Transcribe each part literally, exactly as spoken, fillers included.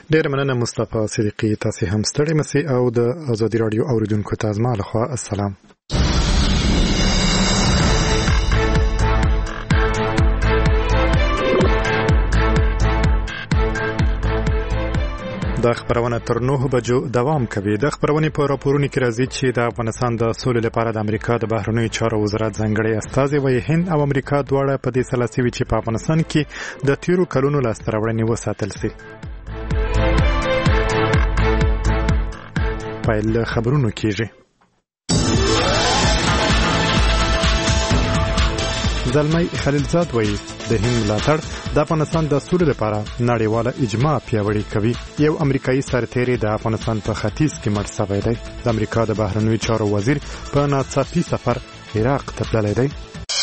ډېر مننه مصطفی صدیقی، تاسو هم ستړي مسئ او د ازادي رادیو اوریدونکو ته زما لخوا السلام. د خبرونه تر نهه بجو دوام کوي. د خبرونې په راپورونو کې راځي چې د افغانستان د سولې لپاره د امریکا د بهرنیو چارو وزارت ځانګړی استازی وایي هند او امریکا دواړه په دې سلا سوي چې په افغانستان کې د تیرو کلونو لاسته راوړنې وساتل شي. پیل خبرونو کېږي. زلمی خلیلزاد وایي د هند ملاتړ د افغانستان د سولې لپاره نړیواله اجماع پیاوړې کوي. یو امریکایي سرتیری د افغانستان په ختیځ کې مړ شوی دی. د امریکا د بهرنیو چارو وزیر په ناڅاپي سفر عراق ته تللی دی.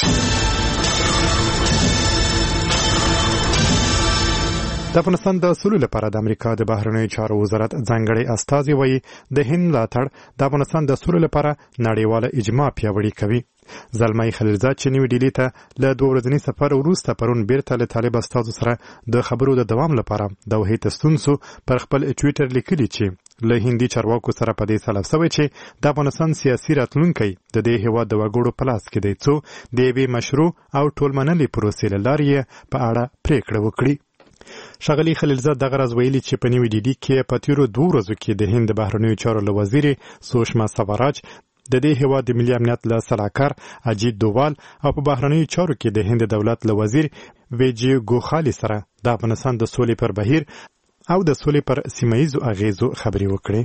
د افغانستان د سولې لپاره د امریکا د بهرنیو چارو وزارت ځانګړی استازی وایي د هند ملاتړ د افغانستان د سولې لپاره نړیواله اجماع پیاوړې کوي. زلمی خلیلزاد چې نیو ډیلی ته له دوه ورځني سفر وروسته پرون بیرته له طالب استازو سره د خبرو د دوام لپاره د دوحې ته ستون شو، پر خپل ټویټر لیکلي چې له هندي چارواکو سره په دې سلف شوی چې د افغانستان سیاسي راتلونکی د دې هیواد د وګړو په لاس کې دی، څو د یوې مشروع او ټولمنلې پروسې له لارې په اړه پریکړه وکړي. ښاغلي خلیلزاد دغه راز ویلي چې په نیو ډیلی کې په تیرو دوه ورځو کې د هند د بهرنیو چارو له وزیر سوشما سوراج د دې هیواد د ملي امنیت له سلاکار اجیت دووال او په بهرنیو چارو کې د هند دولت له وزیر ویجی ګوخالي سره د افغانستان د سولې پر بهیر او د سولې پر سیمه‌ییزو اغیزو خبرې وکړي.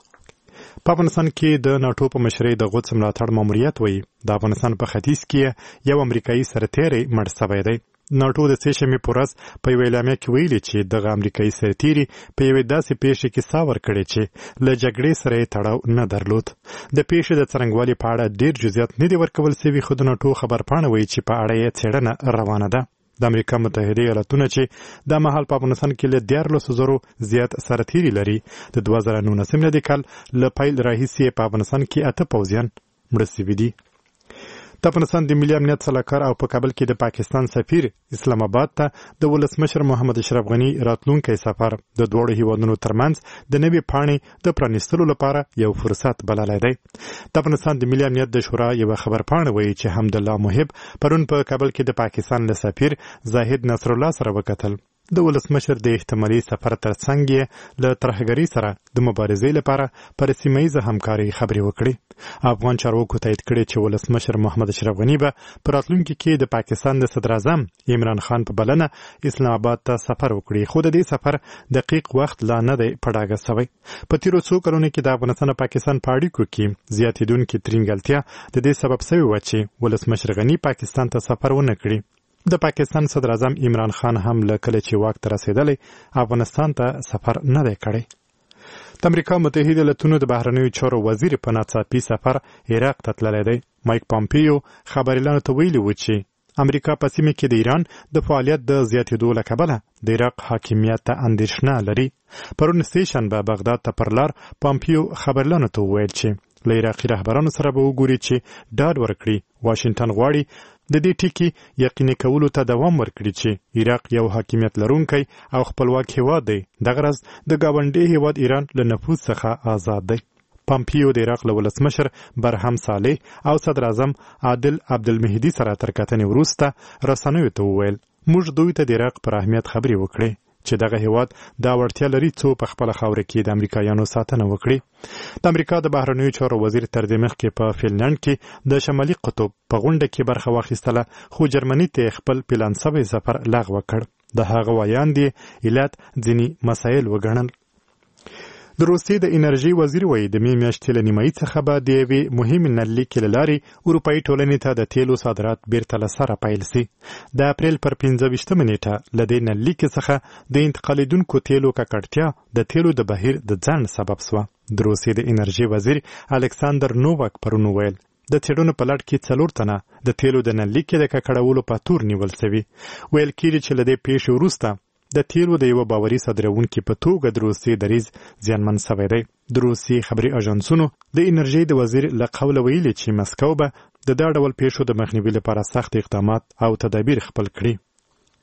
په افغانستان کې د ناټو په مشرۍ د غوڅ ملاتړ ماموریت وایي د افغانستان په ختیځ کې یو امریکایي سرتیری مړ شوی دی. ناټو د سېشمې په ورځ په یوه اعلامیه کې ویلي چې دغه امریکایي سرتیري په یوې داسې پیښې کې ساه ورکړې چې له جګړې سره یې تړاو نه درلود. د پیښې د څرنګوالي په اړه ډېر جزئیات نه دي ورکول سوي، خو د ناټو خبرپاڼه وایي چې په اړه یې څېړنه روانه ده. د امریکا متحده ایالتونه چې دا مهال په افغانستان کې له دیارلسو زرو زیات سرتیري لري، د دوه زره نولسم میلادي کال له پیل راهیسې په افغانستان کې اته پوځیان مړه سوي دي. د افغانستان د ملي امنیت سلاکار او په کابل کې د پاکستان سفیر اسلام آباد ته د ولسمشر محمد اشرف غني راتلونکی سفر د دواړو هیوادونو ترمنځ د نوې پاڼې د پرانیستلو لپاره یو فرصت بللی دی. د افغانستان د ملي امنیت د شورا یوه خبرپاڼه وایي چې حمدالله محب پرون په کابل کې د پاکستان له سفیر زاهد نصر الله سره وکتل. د ولسمشر د احتمالي سفر ترڅنګ یې له ترهګرۍ سره د مبارزې لپاره پر سیمه‌ییزه همکارۍ خبرې وکړې. افغان چارواکو تایید کړی چې ولسمشر محمد اشرف غني به په راتلونکي کې د پاکستان د صدر اعظم عمران خان په بلنه اسلام آباد ته سفر وکړي، خو د دې سفر دقیق وخت لا نه دی په ډاګه شوی. په تیرو څو کلونو کې د افغانستان او پاکستان په اړیکو کې زیاتېدونکې ترینګلتیا د دې سبب شوې وه چې ولسمشر غني پاکستان ته سفر ونه کړي. د پاکستان صدر اعظم عمران خان هم له کله چې واک ته رسېدلی افغانستان ته سفر نه دی کړی. د امریکا متحده ایالتونو د بهرنیو چارو وزیر په ناڅاپي سفر عراق ته تللی دی. مایک پامپیو خبریالانو ته ویلي و چې امریکا په سیمه کې د ایران د فعالیت د زیاتېدو له کبله د عراق حاکمیت ته اندېښنه لري. پرون سه‌شنبه بغداد ته پر لار پامپیو خبریالانو ته وویل چې له عراقي رهبرانو سره به وګوري چې ډاډ ورکړي واشنګټن غواړي د دې ټکي یقیني کولو ته دوام ورکړي چې عراق یو حاکمیت لرونکی او خپلواک هیواد دی، دغه راز د ګاونډي هیواد ایران له نفوذ څخه آزاد دی. پامپیو د عراق له ولسمشر برهم صالح او صدر اعظم عادل عبدالمهدي سره تر کتنې وروسته رسنیو ته وویل موږ دوی ته د عراق پر اهمیت خبرې وکړې چې دغه هیواد دا وړتیا لري څو په خپل خاوره کې د امریکایانو ساتنه وکړي. د امریکا د بهرنیو چارو وزیر تر دې مخکې په فنلند کې د شمالي قطب په غونډه کې برخه واخیستله، خو جرمني ته خپل پلان شوی سفر لغوه کړ. د هغه ویاند یې علت ځینې مسایل وګڼل. د روسیې د انرژي وزیر وایي د مې میاشتې له نیمایي څخه به د یوې مهمې نللیکې له لارې اروپایي ټولنې ته د تیلو صادرات بیرته له سره پیل شي. د اپریل پر پنځه ویشتمه نیټه له دې نللیکې څخه د انتقالېدونکو تیلو ککړتیا د تیلو د بهیر د ځنډ سبب شوه. د روسیې د انرژي وزیر الکساندر نوواک پرون وویل د څېړنو په لړ کې څلور تنه د تیلو د نللیکې د ککړولو په تور نیول شوي. ویل کېږي چې له دې پیښې وروسته د تیلو د یوه باوري صادروونکي په توګه د روسیې دریځ زیانمن شوی دی. د روسیې خبري اژانسونو د انرژۍ د وزیر له قوله ویلي چې مسکو به د دا ډول پیښو د مخنیوي لپاره سخت اقدامات او تدابیر خپل کړي.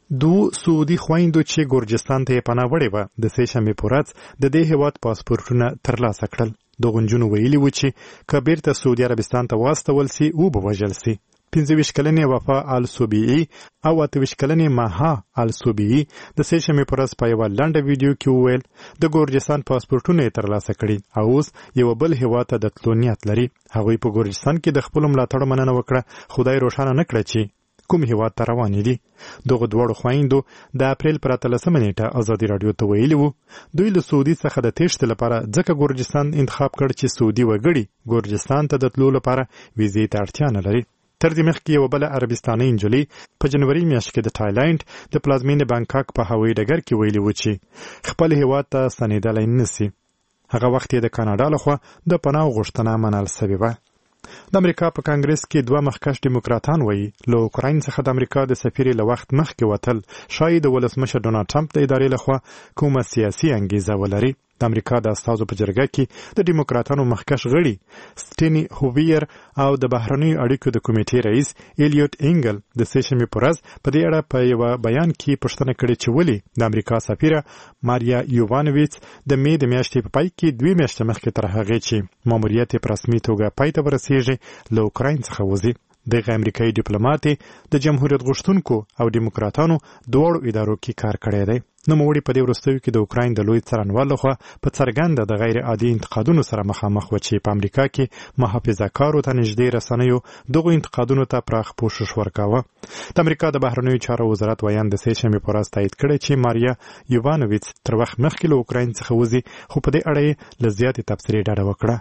دو سعودي خويندو چې ګورجستان ته پناه وړې و د سې شنبې په ورځ د دې هیواد پاسپورتونه ترلاسه کړل. دغه نجونو ویلي و چې که بیرته سعودي عربستان ته واستول سي او به وژل سي. پنځه ویشت کلنې وفا الصوبیعي او اته ویشت کلنې ماها الصوبیعي د سې شنبې په ورځ په یوه لنډه ویډیو کې وویل د ګورجستان پاسپورتونه یې ترلاسه کړي او اوس یو بل هیواد ته د تلو نیت لري. هغوی په ګورجستان کې د خپلو ملاتړو مننه وکړه، خدای روښانه نه کړه چې کوم هیواد ته روانې دي. دغه دواړو خویندو د اپریل پر اتلسمه نیټه ازادي راډیو ته ویلي وو دوی له سعودي څخه د تېښتې لپاره ځکه ګورجستان انتخاب کړ چې سعودي وګړي ګورجستان ته د تلو لپاره ویزې ته اړتیا نه لري. تر دې مخکې یوه بله عربستانۍ نجلۍ په جنوري میاشت کې د تایلنډ د پلازمینې بانکاک په هوایي ډګر کې ویلي وو چې خپل هیواد ته ستنېدلی نه سي. هغه وخت یې د کاناډا لخوا د پناه غوښتنه منل سوې وه. د امریکا په کانګرس کې دوه مخکښ ډیموکراتان وایي له اوکراین څخه د امریکا د سفیر له وخت مخکې وتل شاید د ولسمشر ډونالډ ټرمپ د ادارې لخوا کومه سیاسي انګیزه ولري. د امریکا د استازو په جرګه کې د ډیموکراتانو مخکښ غړي سټینی هوویر او د بهرنیو اړیکو د کمیټې رئیس ایلیوټ انګل د سې شنبې په ورځ په دې اړه په یوه بیان کې پوښتنه کړې چې ولې د امریکا سفیره ماریا یووانویچ د مې د میاشتې په پای کې دوې میاشتې مخکې تر هغې چې ماموریت یې په رسمي توګه پای ته ورسیږي له اوکراین څخه وځي. دغه امریکایي ډیپلوماټ د جمهوریت غوښتونکو او ډیموکراتانو دواړو ادارو کې کار کړی دی. نوموړي په دې وروستیو کې د اوکراین د لوی څارنوال لخوا په څرګنده د غیر عادي انتقادونو سره مخامخ و چې په امریکا کې محافظه کارو ته نږدې رسنیو دغو انتقادونو ته پراخ پوښښ ورکاوه. د امریکا د بهرنیو چارو وزارت ویان د سې شنبې په ورځ تایید کړی چې ماریا یووانویچ تر وخت مخکې له اوکراین څخه وځي، خو په دې اړه یې له زیاتې تبصرې ډډه وکړه.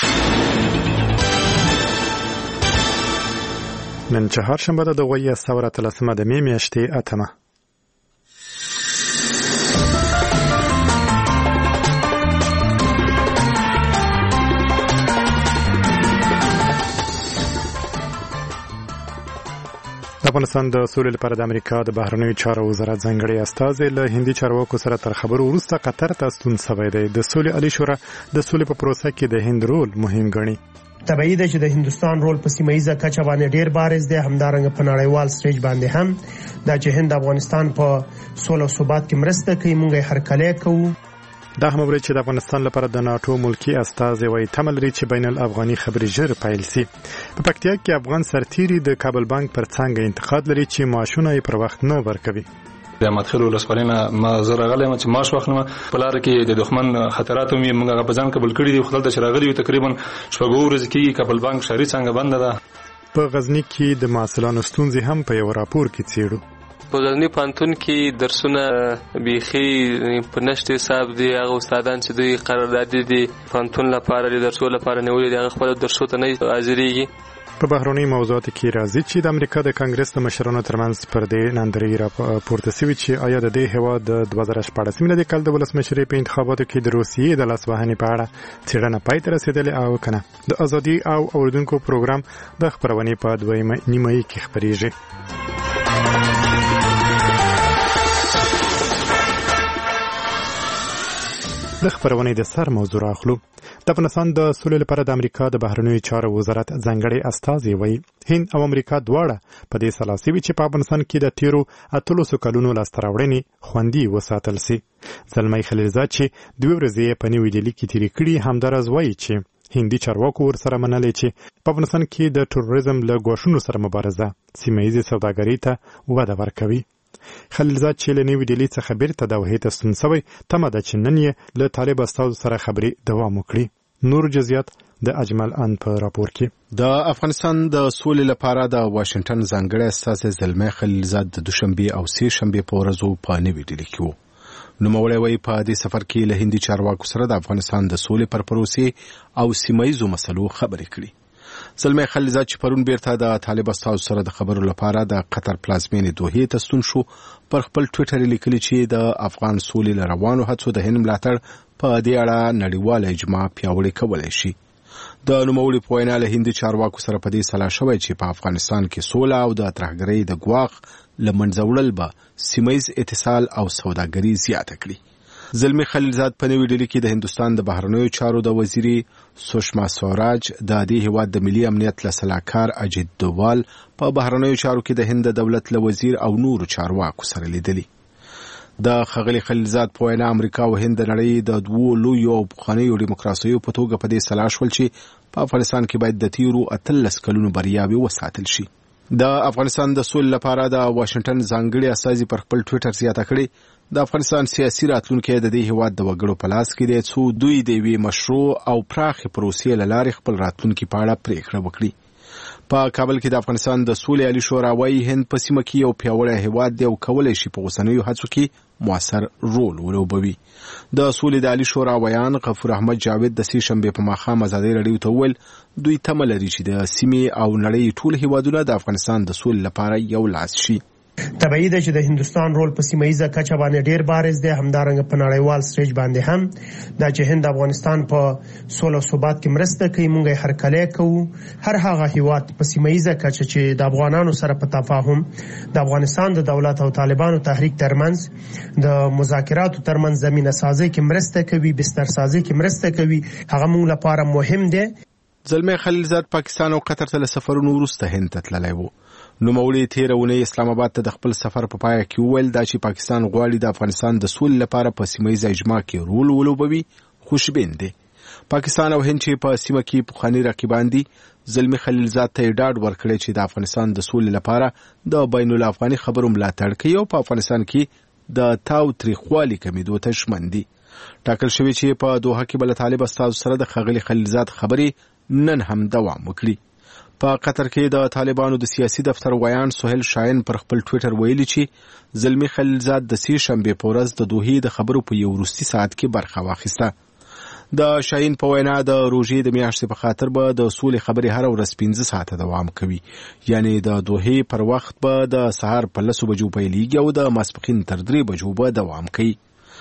نن چهارشنبه ده د غویه سوره اتلسمه د مې میاشتې اتمه. د افغانستان د سولې لپاره د امریکا د بهرنیو چارو وزارت ځانګړی استازی له هندي چارواکو سره تر خبرو وروسته قطر ته ستون شوی دی. د سولې عالی شورا د سولې په پروسه کې د هند رول مهم ګڼي. طبیعي ده چې د هندستان رول په سیمه ییزه کچه باندې ډیر بارز دی، همدارنګه په نړیوال سټیج باندې هم دا چې هند افغانستان په سوله او ثبات کې مرسته کوي، موږ یې هرکلی کوو. دا هم ویل چې د افغانستان لپاره د ناتو ملکی استازی وایي تمه لري چې بین الافغاني خبرې ژر پیل سي. په پکتیا کې افغان سرتیري د کابل بانک پر څنګه انتقاد لري چې معاشونه یې پر وخت نه ورکوي. د مدخل ولسوالینا ما زره غلې چې ماش واخلم په لار کې د دښمن خطرات هم موږ په ځان قبول کړی دی. خپل د شراغلي تقریبا شپږ ورځې کې کابل بانک شری څنګه بند ده. په غزنی کې د محصلانو ستونزې هم په یو راپور کې څیړو. په غزنی پانتون کې درسونه بیخي په نشته حساب دي. هغه استادان چې دوی قرارداد دي پانتون لپاره د درسو لپاره نیولې دي، هغه خپل درسو ته نه حاضرېږي. په بهرنۍ موضوعاتو کې راځي چې د امریکا د کانګرس د مشرانو ترمنځ پر دې نندرې راپورته شوې چې آیا د دې هیواد د دوه زره شپاړس میلادي کال د ولسمشرۍ په انتخاباتو کې د روسیې د لاسوهنې په اړه څېړنه پای ته رسېدلې او کنه. د ازادي او اوریدونکو پروګرام د خپرونې په دویمه نیمایي کې خپرېږي. د خبرونې د سر موضوع راخلو. د افغانستان د سولې لپاره د امریکا د بهرنیو چارو وزارت ځانګړی استازی وایي هند او امریکا دواړه په دې سلاسي وي چې په افغانستان کې د تیرو اتلسو کلونو لاسته راوړنې خوندي وساتل سي. زلمی خلیلزاد چې دوه ورځې په نیو ډیلي کې تیرې کړي همدارز وایي چې هندي چارواکو ورسره منلې چې په افغانستان کې د تروریزم له ګواښونو سره مبارزه سیمه ییزې سوداګرۍ ته وده ورکوي. خلیلزاد چې له نیو ډیلي څخه بیرته دوحې ته ستون شوی تمه ده چې نن یې له طالب استازو سره خبرې دوام وکړي. نور جزئیات د اجمل ان په راپور کې. د افغانستان د سولې لپاره د واشنگټن ځانګړی استازی زلمی خلیلزاد د دوشنبه او سه شنبه په ورځو په نیو ډیلي کې وو. نوموړی وایي په دې سفر کې له هندي چارواکو سره د افغانستان د سولې پر پروسې او سیمه ییزو مسلو خبرې کړي. زلمی خلیلزاد چې پرون بیرته د طالب استازو سره د خبرو لپاره د قطر پلازمینې دوحې ته ستون شو، پر خپل ټویټر لیکلي چې د افغان سولې روانو هڅو د هند ملاتړ په دې اړه نړیواله اجماع پیاوړې کولای شي. د نوموړي په وینا له هندي چارواکو سره په دې سلا شوی چې په افغانستان کې سوله او د ترهګرۍ د ګواښ له منځه وړل به سیمه ییز اتصال او سوداګري زیاته کړي. زلمی خلیلزاد په نوې ډیلي کې د هندستان د بهرنیو چارو د وزیري سوشما سوراج د دې هیواد د ملي امنیت له سلاکار اجیت دووال په بهرنیو چارو کې د هند د دولت له وزیر او نورو چارواکو سره لیدلي. د ښاغلي خلیلزاد په وینا امریکا او هند د نړۍ د دوو لویو او پخوانیو ډیموکراسیو په توګه په دې سلا شول چې په افغانستان کې باید د تیرو اتلس کلونو بریاوې وساتل شي. د افغانستان د سولې لپاره د واشنگټن ځانګړي استازي پر خپل ټویټر زیاته کړې د افغانستان سیاسي راتلونکی د دې هیواد د وګړو په لاس کې دی څو دوی د یوې مشروع او پراخې پروسې له لارې خپل راتلونکي په اړه پریکړه وکړي. په کابل کې د افغانستان د سولې عالي شورا وايي هند په سیمه کې یو پیاوړی هیواد دی او کولی شي په اوسنیو هڅو کې موثر رول ولوبوي. د سولې د عالي شورا ویان غفور احمد جاوید د سې شنبې په ماښام ازادي راډیو ته وویل دوی تمه لري چې د سیمې او نړۍ ټول هیوادونه د افغانستان د سولې لپاره یو لاس شي. طبیعي ده چې د هندستان رول په سیمه ییزه کچه باندې ډیر بارز دی، همدارنګه په نړیوال سټیج باندې هم دا چې هند افغانستان په سوله او ثبات کې مرسته کوي. موږ هر کله کوو هر هغه هیواد په سیمه ییزه کچه چې د افغانانو سره په تفاهم د افغانستان د دولت او طالبانو تحریک ترمنځ د مذاکراتو ترمنځ زمينه سازي کې مرسته کوي، بستر سازي کې مرسته کوي، هغه موږ لپاره مهم دی. زلمی خلیلزاد پاکستان او قطر ته سفرونو وروسته هند ته تللی و. نوموړي تېره اونۍ اسلام آباد ته د خپل سفر په پای کې وویل دا چې پاکستان غواړي د افغانستان د سولې لپاره په سیمه ییزه اجماع کې رول ولوبوي خوشبین دی. پاکستان او هند چې په سیمه کې پخواني رقیبان دي زلمی خلیلزاد ته ډاډ ورکړی چې د افغانستان د سولې لپاره د بین الافغاني خبرو ملاتړ کوي او په افغانستان کې د تاو تریخوالي کمیدو ته ژمن دي. ټاکل شوی چې په دوحه کې بل طالب استاد سره د ښاغلي خلیلزاد خبرې نن هم دوام وکړي. په قطر کې د طالبانو د سیاسي دفتر ویان سهیل شاهین پر خپل ټویټر ویلي چې زلمی خلیلزاد د سې شنبې په ورځ د دوحې د خبرو په یو وروستي ساعت کې برخه واخیسته. د شاهین په وینا د روژې د میاشتې په خاطر به د سولې خبرې هر ورځ پنځه ساعته دوام کوي، یعنی د دوحې پر وخت به د سهار په لسو بجو پیلیږي او د ماسپښین تر درې بجو به دوام کوي.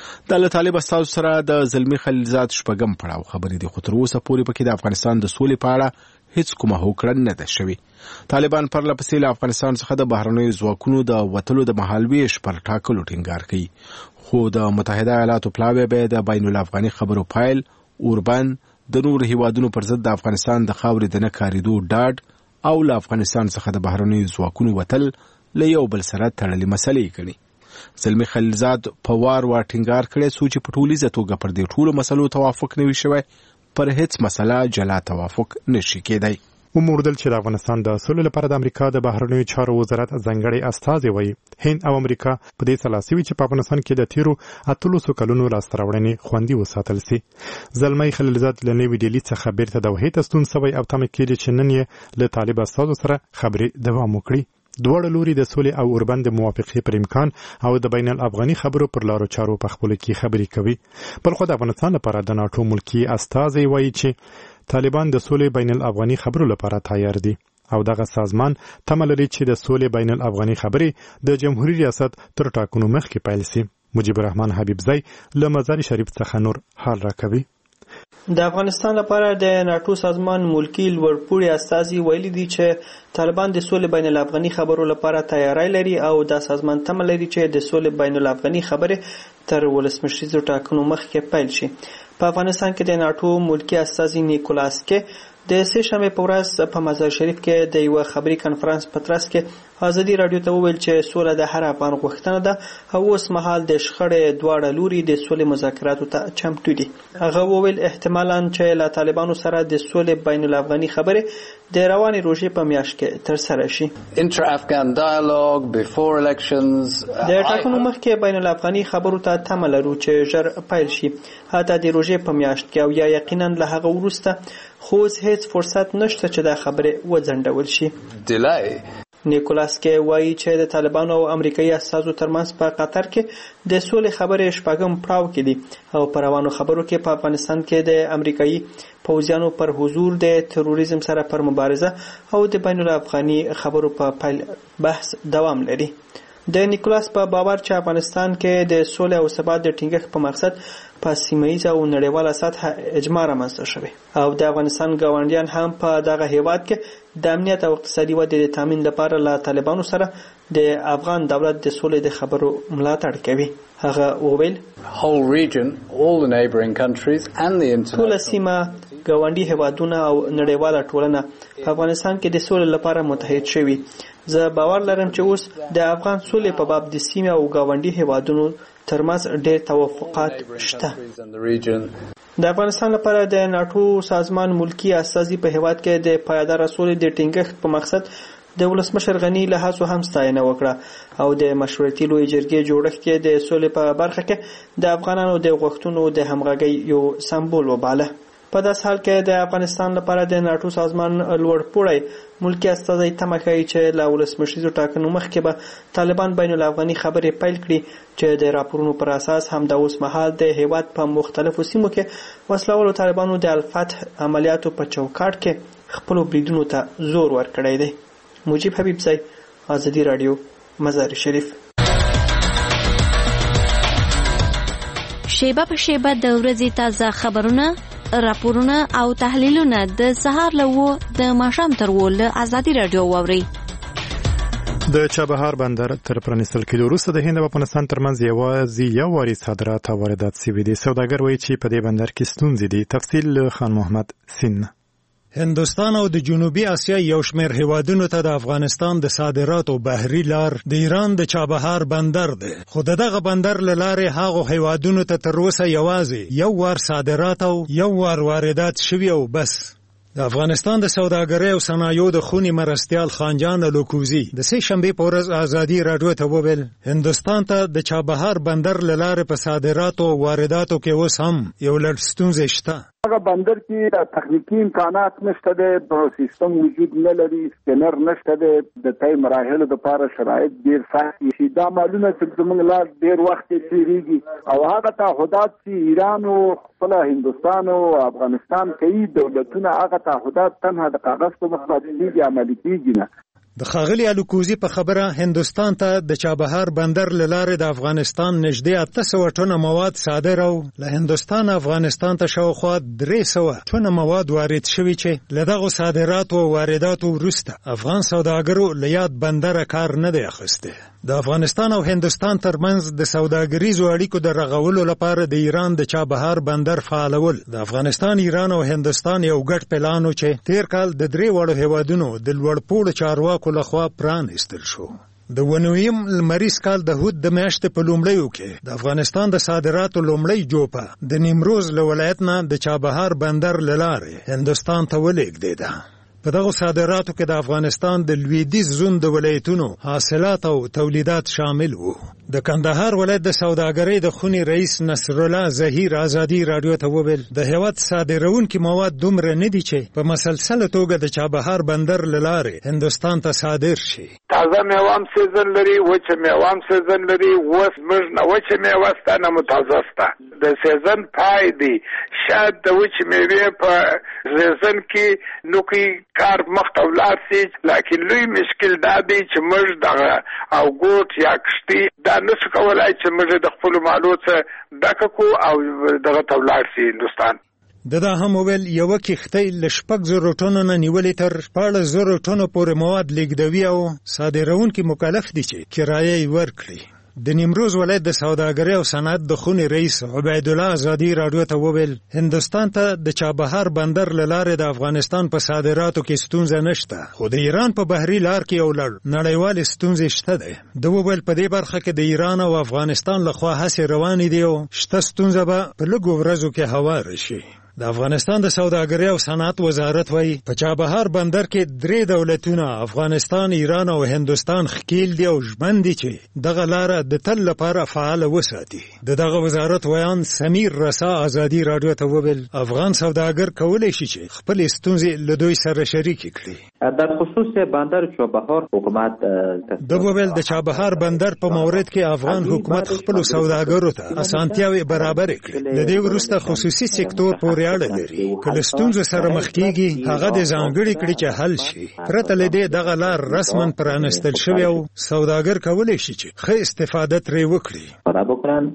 د طالب استاد سره د زلمی خلیلزاد شپږم پړاو خبرې دي، خو تر اوسه پورې پکې د افغانستان د سولې په اړه هیڅ کومه هوکړه نه ده شوې. طالبان پرله پسې له افغانستان څخه د بهرنیو ځواکونو د وتلو د مهالویش پر ټاکلو ټینګار کوي، خو د متحده ایالاتو پلاوی به د بین الافغاني خبرو پایل اوربان د نور هیوادونو پر ضد د افغانستان د خاورې د نه کاریدو ډاډ او له افغانستان څخه د بهرنیو ځواکونو وتل له یو بل سره تړلې مسلې ګڼي. زلمی خلیلزاد په وار وار ټینګار کړی څو چې په ټولیزه توګه پر دې ټولو مسلو توافق نه وي شوی پر هیڅ مسله جلا توافق نشي کېدای. وموردل چې د افغانستان د سولې لپاره د امریکا د بهرنیو چارو وزارت ځانګړي استازي وایي هند او امریکا په دې سلاسي وي چې په افغانستان کې د تیرو اتلسو کلونو لاسته راوړنې خوندي وساتل سي. زلمی خلیلزاد له نوې ډیلي څخه بیرته د وحید ستون سوی او تمه کېږي چې نن یې له طالب استازو سره خبرې دوام وکړي. دواړه لوري د سولې او اوربند د موافقې پر امکان او د بین الافغاني خبرو پر لارو چارو په خپل کې خبرې کوي. بل خو د افغانستان لپاره د ناټو ملکی استازي وایي چې طالبان د سولې بین الافغاني خبرو لپاره تیار دي او دغه سازمان تمه لري چې د سولې بین الافغاني خبرې د جمهوریت ریاست تر ټاکنو مخکې پیل شي. مجيب الرحمن حبیبزی له مزار شریف څخه نور حال راکوي. د افغانستان لپاره د ناټو سازمان ملکی لوړپوړي استازي ویلي دي چې طالبان د سولې بین الافغاني خبرو لپاره تیاری لري او دا سازمان تمه لري چې د سولې بین الافغاني خبرې تر ولسمشریزو ټاکنو مخکې پیل شي. په افغانستان کې د ناټو ملکی استازي نیکولاس کې د سې شنبې په ورځ په مزار شریف کې د یو خبري کانفرنس په ترڅ کې ازادي رادیو ته وویل چې سوله د هر افغان غوښتنه ده او اوس مهال د شخړې دواړه لوري د سولې مذاکراتو ته چمتو دي. هغه وویل احتمالاً چې له طالبانو سره د سولې بین الافغاني خبرې د روانې روژې په میاشت کې ترسره شي. انټر افغان ډایالوګ بیفور الیکشنز د ټاکنو مخکې بین الافغاني خبرو ته تمه لرو چې ژر پیل شي، حتی د روژې په میاشت کې او یا یقینا له هغه وروسته، خو هیڅ فرصت نشته چې دا خبرې وځنډول شي. ډیلای نیکولاس کې وایي چې د طالبانو او امریکایي استازو ترمنځ په قطر کې د سولې خبرې شپږم پړاو کې دي او په روانو خبرو کې په افغانستان کې د امریکایي پوځیانو پر حضور د تروریزم سره پر مبارزه او د بین الافغاني خبرو په پیل بحث دوام لري. د نیکولاس په باور چې افغانستان کې د سولې او ثبات د ټینګښت په مقصد په سیمه‌ییزه او نړیواله سطحه اجماع رامنځته شوی او د افغانستان ګاونډیان هم په دغه هیواد کې د امنیت او اقتصادي ودې د تامین لپاره له طالبانو سره د افغان دولت د سولې د خبرو ملاتړ کوي. هغه وویل whole region, all the neighboring countries and the international ټول سیمه ګاونډي هیوادونه او نړیواله ټولنه په افغانستان کې د سولې لپاره متحد شوي. زه باور لرم چې اوس د افغان سولې په باب د سیمه او ګاونډي هیوادونو ترمنځ ډېر توافقات شته. د افغانستان لپاره د ناټو سازمان ملکی استازي په هیواد کې د پایدار سولې د ټینګښت په مقصد د ولسمشر غنی له هڅو هم ستاینه وکړه او د مشورتي لوی جرګې جوړښت کې د سولې په برخه کې د افغانانو د غوښتنو د همغږۍ یو سمبول وباله. په داس حال کې د افغانستان لپاره د ناټو سازمان لوړپوړی ملکی استازي تمه کوي چې له ولسمشریزو ټاکنو مخکې به طالبان بین الافغاني خبرې پیل کړي چې د راپورونو پر اساس هم د اوس مهال د هیواد په مختلفو سیمو کې وسلوالو طالبانو د الفتح عملیاتو په چوکاټ کې خپل بریدونو ته زور ورکړی دی. مجيب حبیب زئی، آزادی رادیو، مزار شریف. شیبه په شیبه د ورځې تازه خبرونه، راپورونه او تحلیلونه د سهار له و د ماښام تر و له آزادی رادیو واوري. د چابهار بندر تر پرانیستل کېدو وروسته د هند او افغانستان ترمنځ یوازې یو واري صادرات او واردات شوي دي. سوداګر وایي چې په دې بندر کې ستونزې دي. تفصیل خان محمد سین. هندوستان او د جنوبي اسیا یو شمېر هیوادونو ته د افغانستان د صادراتو بحري لار د ایران د چابهار بندر دی، خو دغه بندر له لارې هغو هیوادونو ته تر اوسه یوازې یو وار صادرات او یو وار واردات شوي او بس. د افغانستان د سوداګرۍ او صنایعو د خونې مرستیال خانجان الوکوزي د سې شنبې په ورځ آزادي راډیو ته وویل هندوستان ته د چابهار بندر له لارې په صادراتو او وارداتو کې اوس هم یو لړ ستونزې شته. هغه بندر کې تخنیکی امکانات نشته دی، سیستم وجود نه لري، سکینر نشته دی، د تای مراحلو لپاره شرایط ډیر سخت دي. دا معلومه چې زموږ لار ډیر وخت تیریږي او هغه تعهدات چې ایران او خپل هندوستان او افغانستان کوي دولتونه هغه تعهدات تنها د کاغذ په مخ باندې عملي کیږي نه. د ښاغلي الوکوزي په خبره هندوستان ته د چابهار بندر له لارې د افغانستان نږدې اته سوه ټنه مواد صادر او له هندوستان افغانستان ته شاوخوا درې سوه ټنه مواد وارد شوي چې له دغو صادراتو او وارداتو وروسته افغان سوداګرو له یاد بندره کار نه دی اخیستی. د افغانستان او هندوستان ترمنځ د سوداګریزو اړیکو د رغولو لپاره د ایران د چابهار بندر فعالول د افغانستان، ایران او هندوستان یو ګډ پلان و چې تیر کال د درې واړو هیوادونو د لوړپوړو چارواکو لخوا پرانیستل شو. د ونویم لمریز کال د هود د میاشتې په لومړیو کې د افغانستان د صادراتو لومړی جوپه د نیمروز له ولایت نه د چابهار بندر له لارې هندوستان ته ولېږدېده. په دغو صادراتو کې د افغانستان د لویدیځ زون د ولایتونو حاصلات او تولیدات شامل وو. د کندهار ولایت د سوداګرۍ د خونې رئیس نصرالله ظهیر آزادي راډیو ته وویل د هیواد صادروونکي مواد دومره نه دي چې په مسلسله توګه د چابهار بندر له لارې هندوستان ته صادر شي. تازه میوه هم سیزن لري، وچه میوه هم سیزن لري، اوس موږ نه وچه میوه سته نه مو تازه سته. د سیزن پای دی، شاید د وچې میوې په سیزن کې نوکي کار مخته ولاړ سي، لکن لوی مشکل دا دی چې موږ دغه او ګوټ یا کشتي دا نشو کولای چې موږ د خپلو مالو څخه ډکه کړو او دغه ته ولاړ سي هندوستان. د دا هم ویل یوه کښتۍ له شپږ زرو ټنو نه نیولې تر شپاړس زرو ټنو پورې مواد لیږدوي او صادروونکي مکلف دي چې کرایه یې ورکړي. د نیمروز ولایت د سوداګرۍ او صنعت د خونې رئیس عبیدالله آزادي راډیو ته وویل هندوستان ته د چابهار بندر له لارې د افغانستان په صادراتو کې ستونزه نشته، خو د ایران په بحري لار کې یو لړ نړیوالې ستونزې شته دی. د وویل په دې برخه کې د ایران او افغانستان لخوا هڅې روانې دي او شته ستونزه به په لږو ورځو کې هواره شي. د افغانستان د سوداګرۍ او صنعت وزارت وایي په چابهار بندر کې درې دولتونه افغانستان، ایران او هندوستان ښکیل دي او ژمن دي چې دغه لاره د تل لپاره فعاله وساتي. د دغه وزارت ویان سمیر رسا آزادي راډیو ته وویل افغان سوداګر کولی شي چې خپلې ستونزې له دوی سره شریکې کړي. در خصوص بندر چابهار حکومت د وویل د چابهار بندر په مورد کې افغان حکومت خپلو سوداګرو ته اسانتیاوې برابرې کړي. د دې وروسته خصوصي سکتور پورې اړه لري. کله ستونزو سره مخ کېږي هغه د ځانګړي کړي چې حل شي. پرته له دې دغه لار رسما پرانستل شوې او سوداګر کولی شي چې ښه استفاده ترې وکړي.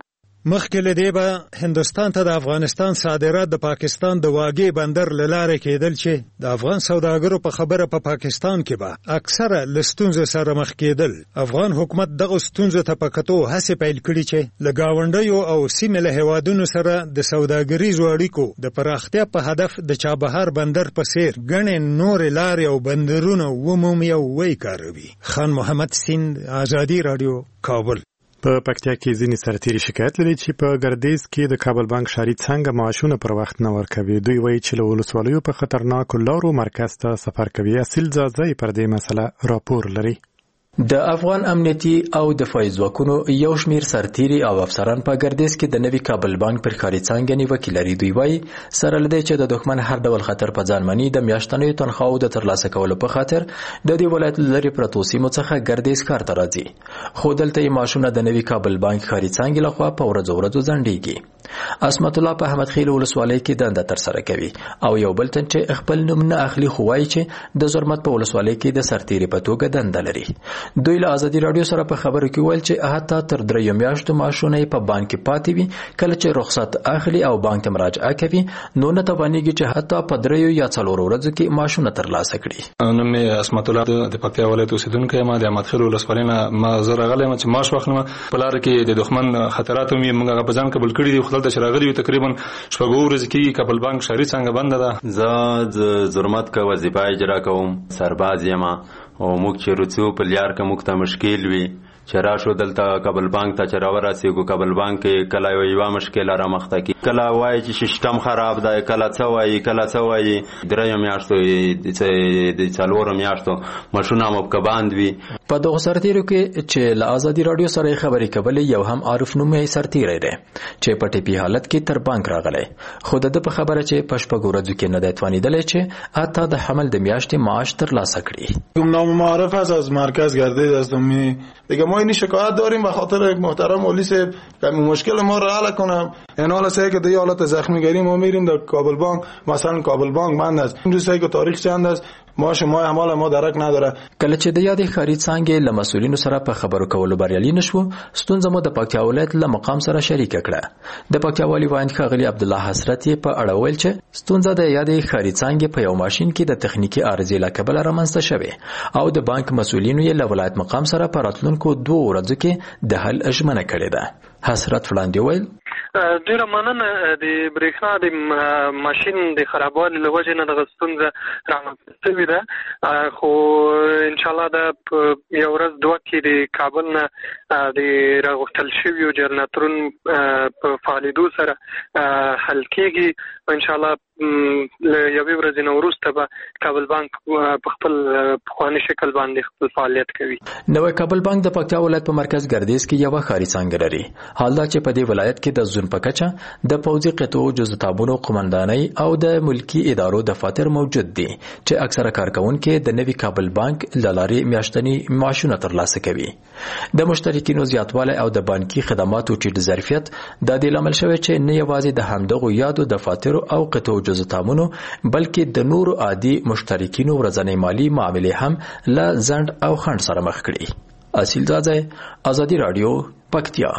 مخکې له دې به هندوستان ته د افغانستان صادرات د پاکستان د واګې بندر له لارې کېدل چې د افغان سوداګرو په خبره په پا پاکستان کې به اکثره له ستونزو سره مخ کېدل. افغان حکومت دغه ستونزو ته په کتو هڅې پیل کړي چې له ګاونډیو او سیمې له هیوادونو سره د سوداګریزو اړیکو د پراختیا په هدف د چابهار بندر په څیر ګڼې نورې لارې او بندرونه ومومي او ویکاروي. خان محمد سیند، ازادي راډیو، کابل. په پکتیا کې ځینې سرتیري شکایت لري چې په ګردیز کې د کابل بانک شهري څنګه معاشونه پر وخت نه ورکوي. دوی وایي چې له ولسوالیو په خطرناکو لارو مرکز ته سفر کوي. اصیل ځاځی پر دې مسله راپور لري. د افغان امنیتي او دفاعي ځواکونو یو شمیر سرتیري او افسران په ګردیز کې د نوي کابل بانک پر ښکاري څانګه نیوکې لري. دوی وایي سره له دې چې د دښمن هر ډول خطر په ځان مني، د میاشتنیو تنخواو د ترلاسه کولو په خاطر د دې ولایت لري پرتو سیمو څخه ګردیز ښار ته راځي. خو دلته یې معاشونه د نوي کابل بانک ښکاري څانګې لخوا په ورځو ورځو ځنډېږي. عصمت الله په احمد خیل ولسوالۍ کې دنده ترسره کوي او یو بل تن چې خپل نوم نه اخلي خو وایي چې د زرمت په ولسوالۍ کې د سرتیري په توګه دنده لري. دوی له ازادي راډیو سره په خبرو کې ویل چې حتی تر دریو میاشتو معاشونه په بانک کې پاتې وي، کله چې رخصت اخلي او بانک ته مراجعه کوي نو نه توانېږي چې حتی په دریو یا څلورو ورځو کې معاشونه ترلاسه کړي. نوم مې عصمت الله د پکتیا ولایت اوسیدونکی یم. د احمد خیل ولسوالۍ نه ما زه راغلی یم چې معاش واخلم. په لاره کې د دښمن خطرات هم موږ هغه په ځان قبول کړي دي. خو دلته چې راغلي یو تقریبا شپږ ورځې کېږي. کابل بانک شهري څنګه بنده ده. زه د زرمت کا وظیفه اجرا کوم، سرباز یم او موږ چې رڅو په لیار کې موږ ته مشکل وي چې راشو دلته کابل بانک ته چې راورسېږو. کابل بانک کې کله یو یوه مشکله رامخته کي، کله وایي چې سیسټم خراب دی، کله څه وایي کله څه وایي. دریو میاشتو د څلورو میاشتو ماشونه مو په بند وي. په دغه سرتیرو کې چې له ازادي راډیو سره خبرې کولې یو هم عارف نومي سرتیری دی چې په ټیپي حالت کې تر بانک راغلی. خو د په خبره چې په شپږ ورځو کې نه دی توانېدلی چې حتی د حمل د میاشتې معاش ترلاسه کړي. نام معرف است از مرکز گردید هستم. دیگه ما این شکایت داریم به خاطر محترم والی صاحب که مشکل ما رو حل کنم. این حالا سه که دی حالت زخمی گیری ما میریم در کابل بانک، مثلا کابل بانک بند است. این روزایی که تاریخ چند است ما شما اعمال ما درک نداره. کله چې د یادې ښکاري څانګې له مسؤلینو سره په خبرو کولو بریالي نشو، ستونزه مو د پکتیا ولایت له مقام سره شریکه کړه. د پکتیا والي وایند ښاغلي عبدالله حسرت یې په اړه ویل چې ستونزه د یادې ښکاري څانګې په یو ماشین کې د تخنیکي عارضې له کبله رامنځته شوې او د بانک مسؤلینو یې له ولایت مقام سره په راتلونکو دوه ورځو کې د حل ژمنه کړې ده. حسرت وړاندې ویل ډیره مننه. د برېښنا د ماشین د خرابوالي له وجې نه دغه ستونزه رامنځته شوې ده. خو انشاءالله د یو ورځ دوه کې د کابل نه د راغوښتل شویو جنراتورونو په فعالېدو سره حل کېږي. انشاءالله له یوې ورځې نه وروسته به کابل بانک په خپل پخواني شکل باندې خپل فعالیت کوي. نوی کابل بانک د پکتیا ولایت په مرکز ګردیز کې یوه ښاري څانګه لري. حال دا چې په دې ولایت کې د زون په کچه د پوځي قطعو جزتابونو قومندانۍ او د ملکی ادارو دفاتر موجود دي چې اکثره کارکونکي د نوي کابل بانک له لارې میاشتني معاشونه ترلاسه کوي. د مشترکینو زیاتوالی او د بانکي خدماتو ټیټ ظرفیت د دې لامل شوی چې نه یوازې د همدغو یادو دفاترو او قطعو جزتابونو بلکې د نورو عادي مشترکینو ورځنۍ مالی معاملې هم له ځنډ او خنډ سره مخ کړي. اصیل ځاځی، ازادي راډیو، پکتیا.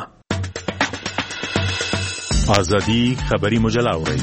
ازادي خبري مجله اوري.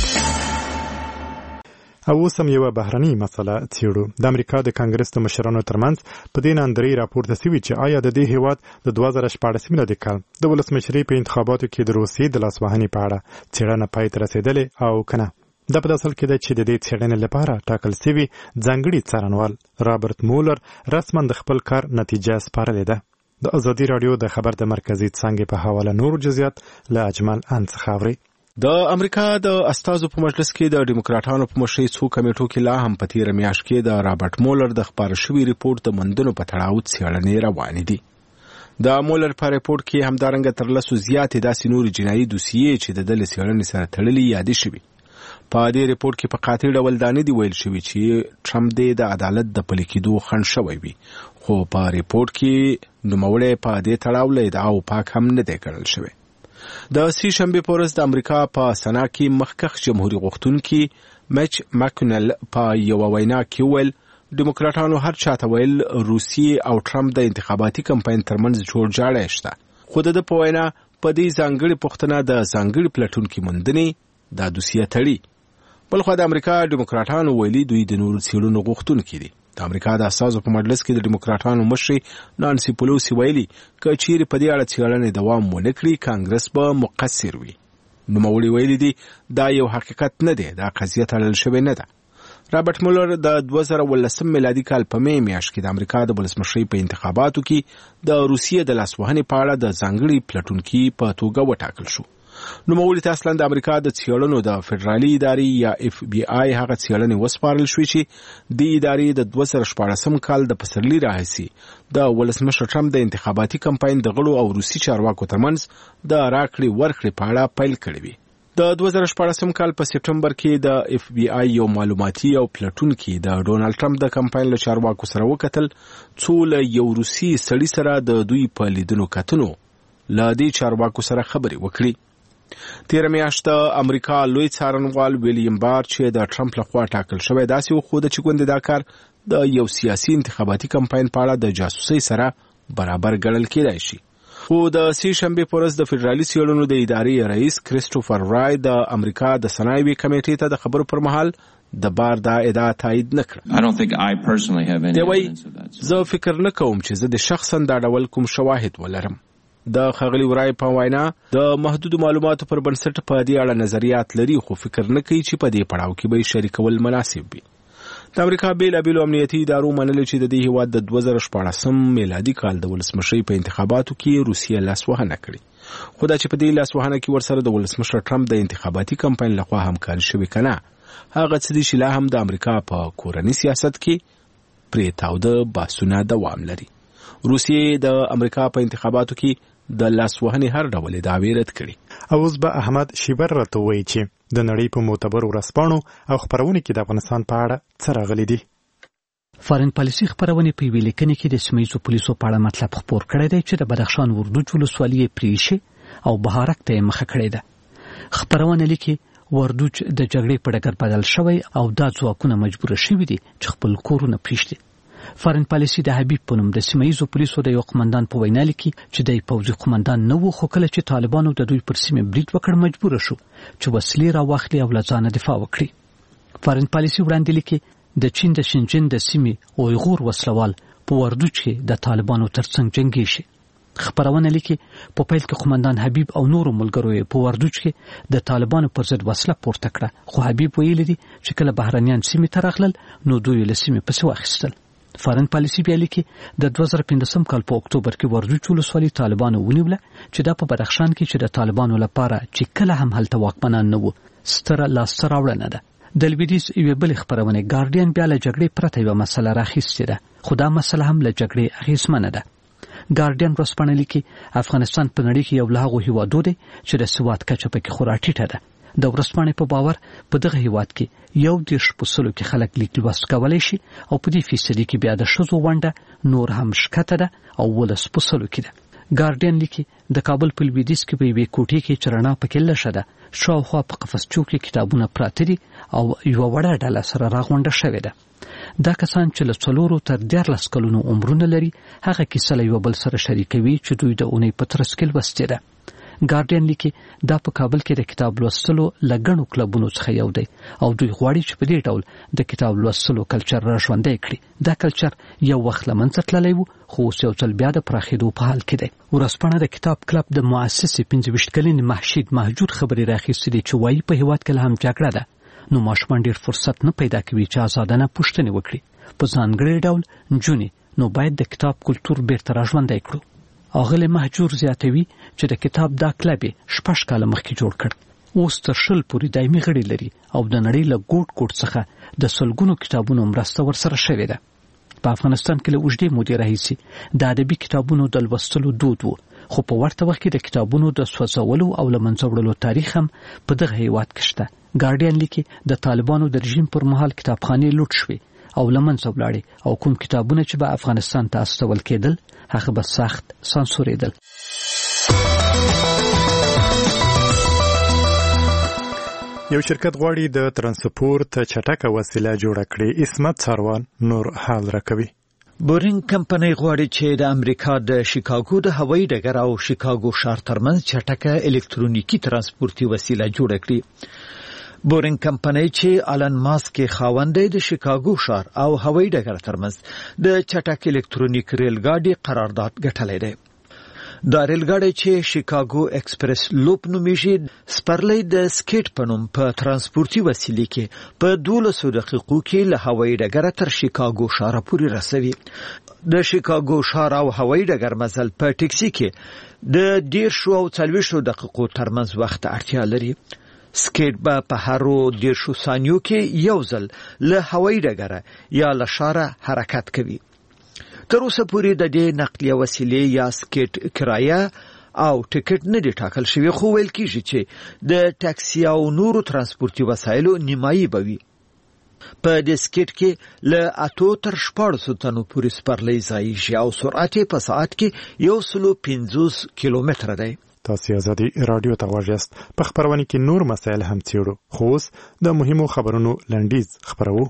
او اوس هم یوه بهرنۍ مسله څېړو. د امریکا د کانګرس د مشرانو ترمنځ په دې ناندرۍ راپورته سوي چې آیا د دې هیواد د دوه زره شپاړس میلادي کال د ولسمشرۍ په انتخاباتو کې د روسیې د لاسوهنې په اړه څېړنه پای ته رسېدلې او که نه. دا په اصل کې ده چې د دې څېړنې لپاره ټاکل سوي ځانګړي څارنوال رابرټ مولر رسما د خپل کار نتیجه سپارلې ده. د ازادي راډیو د خبر د مرکزي څانګې په حواله نور جزئیات له اجمل ان څخه اورئ. د امریکا د استازو په مجلس کې د ډیموکراټانو په مشرۍ څو کمیټو کې لا هم په تېره میاشت کې د رابرټ مولر د خپاره شوي ریپورټ د موندنو په تړاو څېړنې روانې دي. د مولر په ریپورټ کې همدارنګه تر لسو زیاتې داسې نورې جنایي دوسیې چې د ده له څېړنې سره تړلې یادې شوي. په دې ریپورټ کې په قاطع ډول دا نه دي ویل شوي چې ټرمپ دې د عدالت د پلي کېدو خنډ شوی وي، خو په ریپورټ کې نوموړی په دې تړاو له ادعاو پاک هم نه دی ګڼل شوی. د سې شنبې په ورځ د امریکا په سنا کې مخکښ جمهوري غوښتونکي میچ ماکونل په یوه وینا کې وویل ډیموکراټانو هر چاته ویل روسیې او ټرمپ د انتخاباتي کمپاین ترمنځ جوړجاړی شته، خو د ده په وینا په دې ځانګړي پوښتنه د ځانګړي پلټونکي موندنې دا دوسیه تړي. بلخوا د امریکا ډیموکراټانو ویلي دوی د نورو څېړنو غوښتونکي دي. د امریکا د اساسو په مجلس کې د ډیموکراټانو مشر نانسي پلوسی ویلي که چیرې په دې اړه څېړنې دوام ونه کړي کانګرس به مقصر وي. نوموړي ویلي دي دا یو حقیقت نه دی، دا قضیه تړل شوې نه ده. رابرټ مولر د دوه زره ولسم میلادي کال په می میاشت کې د امریکا د ولسمشرۍ په انتخاباتو کې د روسیې د لاسوهنې په اړه د ځانګړي پلټونکي په توګه وټاکل شو. نوموړي ته اصلا د امریکا د څېړنو د فدرالي ادارې یا اف بی آی هغه څېړنې وسپارل شوې چې د ادارې د دوه زره شپاړسم کال د پسرلي راهیسې د ولسمشر ټرمپ د انتخاباتي کمپاین د غړو او روسي چارواکو ترمنځ د راکړې ورکړې په اړه پیل کړې وي. د دوه زره شپاړسم کال په سپټمبر کې د اف بی آی یو معلوماتي او پلټونکي د ډونالد ټرمپ د کمپاین له چارواکو سره وکتل څو له یو روسي سړي سره د دوی په لیدنو کتنو له دې چارواکو سره خبرې وکړي. تیر میاشت د امریکا لوی څارنوال ویلیام بار چې د ټرمپ لخوا ټاکل شوی داسې وښوده چې ګوندې دا کار د یو سیاسي انتخاباتي کمپاین په اړه د جاسوسۍ سره برابر ګڼل کېدای شي. خو د سې شنبې په ورځ د فدرالي څېړنو د ادارې رئیس کریسټوفر رای د امریکا د صنایعو کمیټې ته د خبرو پر مهال د بار دا ادعا تایید نه کړه. دی وایي زه فکر نه کوم چې زه د شخصا دا ډول کوم شواهد ولرم. د ښاغلي ورای په وینا د محدودو معلوماتو پر بنسټ په دې اړه نظریات لري خو فکر نه کوي چې په دې پړاو کې به یې شریکول مناسب وي. د امریکا بیلابیلو امنیتي ادارو منلي چې د دې هېواد د دوه زره شپاړسم میلادي کال د ولسمشرۍ په انتخاباتو کې روسیه لاسوهنه کړې. خو دا چې په دې لاسوهنه کې ورسره د ولسمشر ټرمپ د انتخاباتي کمپاین لخوا همکاري شوې که نه، هغه څه دي چې لا هم د امریکا په کورني سیاست کې پرې تاوده بحثونه دوام لري. روسیې د امریکا په انتخاباتو کې د لاسوهنې هر ډول دعوې رد کړي. اوس به احمد شیبر راته وایي چې د نړۍ په معتبرو ورځپاڼو او خپرونې کې د افغانستان په اړه څه راغلي دي. فارن پالیسي خپرونې په یوې لیکنې کې د سیمه ییزو پولیسو په اړه مطلب خپور کړی دی چې د بدخشان وردوج ولسوالي یې پرېښې او بهارک ته یې مخه کړې ده. خپرونه لیکي وردوج د جګړې په ډګر بدل شوی او دا ځواکونه مجبوره شوي دي چې خپل کورونه پرېږدي. فارن پالیسي د حبیب په نوم د سیمه ییزو پولیسو د یو قمندان په وینا لیکي چې د پوځي قمندان نه و، خو کله چې طالبانو د دوی پر سیمه برید وکړ مجبوره شو چې وسلې راواخلي او له ځانه دفاع وکړي. فارن پالیسي وړاندې لیکي د چین د شینجن د سیمې اویغور وسلوال په وردوج کې د طالبانو ترڅنګ جنګي شي. خبرونه لیکي په پیل کې قمندان حبیب او نورو ملګرو په وردوج کې د طالبانو پر ضد وسله پورته کړه، خو حبیب ویلي دي چې کله بهرنیان سیمې ته راغلل نو دوی له سیمې پسې واخیستل. فارن پالیسي بیا لیکي د دوه زره پنځم کال په اکتوبر کې وردوج ولسوالي طالبانو ونیوله چې دا په بدخشان کې چې د طالبانو لپاره چې کله هم هلته واکمنان نه وو ستره لاسته راوړنه ده. د لویدیځ یوې بلې خپرونې ګارډین بیا له جګړې پرته یوه مسله راخیستې ده، خو دا مسله هم له جګړې اغېزمنه ده. ګارډین ورځپاڼه لیکي افغانستان په نړۍ کې یو له هغو هېوادو دی چې د سواد کچه پکې خورا ټیټه ده. د ورځپاڼې په باور په دغه هېواد کې یو دېرش په سلو کې خلک لیک لوست کولی شي او په دې فیصدي کې بیا د ښځو ونډه نور هم ښکته ده او ولس په سلو کې ده. ګارډین لیکي د کابل په لویدیځ کې په یوې کوټې کې چې رڼا پکې لږه ده شاوخوا په قفسچو کې کتابونه پراته دي او یوه وړه ډله سره راغونډه شوې ده. دا کسان چې له څلورو تر دیارلس کلونو عمرونه لري هغه کیسه له یو بل سره شریکوي چې دوی د اونۍ په ترڅ کې لوستې ده. ګارډین لیکي دا په کابل کې د کتاب لوستلو له ګڼو کلبونو څخه یو دی او دوی غواړي چې په دې ډول د کتاب لوستلو کلچر را ژوندی کړي. دا کلچر یو وخت له منځه تللی و خو اوس یو ځل بیا د پراخېدو په حال کې دی. ورځپاڼه د کتاب کلب د مؤسسې پنځه ویشت کلنې محشید مهجور خبرې راخیستې دي چې وایي په هېواد کې لا هم جګړه ده نو ماشومان ډېر فرصت نه پیدا کوي چې ازادانه پوښتنې وکړي. په ځانګړي ډول نجونې نو باید د کتاب کلتور بیرته را ژوندی کړو. اغلی مهجور زیاتوي چې د کتاب دا کلب شپږ کاله مخکې جوړ کړ. اوس تر شل پورې دایمي غړي لري او د نړۍ له ګوټ ګوټ څخه د سلګونو کتابونو مرسته ورسره شوې ده. په افغانستان کې له اوږدې مودې راهیسې د ادبي کتابونو د لوستلو دود و، خو په ورته وخت کې د کتابونو د سوځولو او له منځه وړلو تاریخ هم په دغه هېواد کې شته. ګارډین لیکي د طالبانو د رژیم پر مهال کتابخانې لوټ شوې او له منځه ولاړې او کوم کتابونه چې به افغانستان ته استول کېدل هغه به سخت سانسورېدل. یو شرکت غواړي د ترانسپورت چټکه وسیله جوړه کړي. اسمت ساروان نور حال راکوي. بورینګ کمپنۍ غواړي چې د امریکا د شیکاګو د هوایي ډګر او شیکاګو ښار ترمنځ چټکه الکترونیکی ترانسپورتي وسیله جوړه کړي. بورینګ کمپنۍ چې آلن ماسک خاوند دی د شیکاګو ښار او هوایي ډګر ترمنځ د چټک الکترونیک ریل ګاډي قرارداد ګټلی دی. دا ریل ګاډی چې شیکاګو ایکسپریس لوپ نومیږي سپرلی د سکیټ په نوم په ترانسپورتي وسیلې کې په دولسو دقیقو کې له هوایي ډګره تر شیکاګو ښاره پورې رسوي. د شیکاګو ښار او هوایي ډګر مزل په ټکسي کې د دیرشو او څلوېښتو دقیقو ترمنځ وخت اړتیا لري. سکیټ به په هرو دیرشو ثانیو کې یو ځل له هوایي ډګره یا له ښاره حرکت کوي. تر اوسه پورې د دې نقلیه وسیلې یا سکیټ کرایه او ټیکټ نه دی ټاکل شوی، خو ویل کیږي چې د ټاکسي او نورو ترانسپورتي وسایلو نیمایي به وي. په دې سکیټ کې له اتو تر شپاړسو تنو پورې سپرلی ځایږي او سرعت په ساعت کې یو سلو پنځوس کیلومتره دی. تاسو ازادي رادیو ته واجست په خبرونه کې نور مسایل هم څیړو، خو اوس د مهمو خبرونو لنډیز خبرو.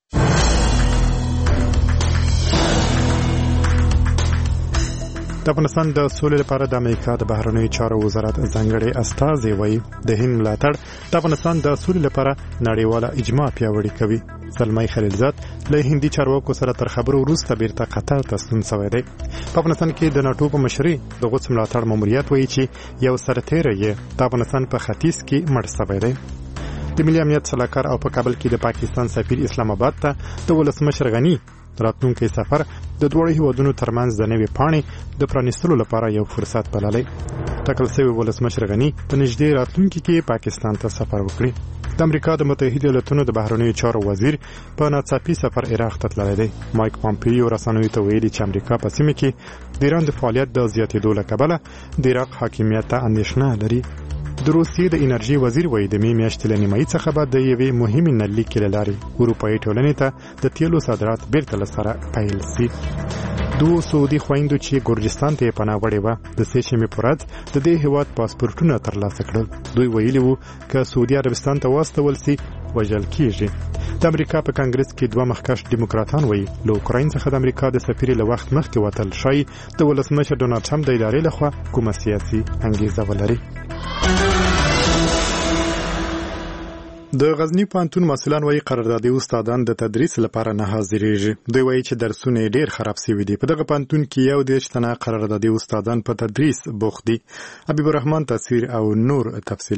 د افغانستان د سولې لپاره د امریکا د بهرنیو چارو وزارت ځانګړي استازي وایي د هند ملاتړ د افغانستان د سولې لپاره نړیواله اجماع پیاوړې کوي. زلمای خلیلزاد له هندي چارواکو سره تر خبرو وروسته بیرته قطر ته ستون شوی دی. په افغانستان کې د ناټو په مشرۍ د قدس ملاتړ ماموریت وایي چې یو سرتیری یې د افغانستان په ختیځ کې مړ شوی دی. د ملي امنیت سلاکار او په کابل کې د پاکستان سفیر اسلام آباد ته د ولسمشر غنی راتلونکي سفر د دوه هیوادونو ترمنځ د نوې پاڼې د پرانیستلو لپاره یو فرصت بللی. ټاکل شوی ولسمشر غنی په نږدې راتلونکي کې پاکستان ته سفر وکړي. د امریکا د متحده ایالاتونو د بهرنیو چارو وزیر په ناڅاپي سفر عراق ته تللی دی. مایک پامپیو رسنیو ته ویلي چې امریکا په سیمه کې د ایران د فعالیت د زیاتېدو له کبله د عراق حاکمیت ته اندېښنه لري. د روسیې د انرژي وزیر وایي د مې میاشتې له نیمایي څخه به د یوې مهمې نللیکې له لارې اروپایي ټولنې ته د تیلو صادرات بیرته له سره پیل شي. دوه سعودي خویندو چې ګورجستان ته پناه وړې وه د سې شنبې په ورځ د دې هیواد پاسپورټونه ترلاسه کړل. دوی ویلي وو که سعودي عربستان ته واستول شي وژل کیږي. د امریکا په کانګرس کې دوه مخکښ دیموکراتان وایي له اوکراین څخه د امریکا د سفیر له وخت مخکې وتل شي د ولسمشر ډونالډ ټرمپ د ادارې لخوا کومه سیاسي انګیزه ولري. د غزنی پوهنتون مسؤلان وایي قراردادي استادان د تدریس لپاره نه حاضرېږي. دوی وایي چې درسونه ډېر خراب شوي دي. په دغه پوهنتون کې یو دېرش تنه قراردادي استادان په تدریس بوخت دي. حبیب الرحمن تصویر او نور تفصیل.